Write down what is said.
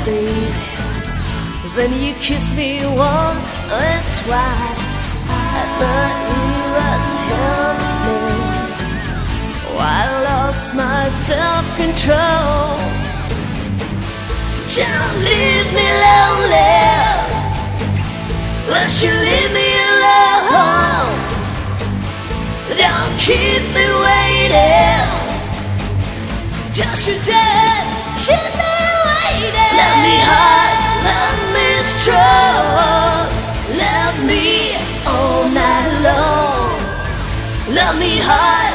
baby. Then you kissed me once and twice. I thought you was helping. I lost my self-control. Don't leave me lonely. Won't you leave me alone? Don't keep me waiting. Don't you dare keep me waiting. Love me hard, love me strong. Love me all night long. Love me hard.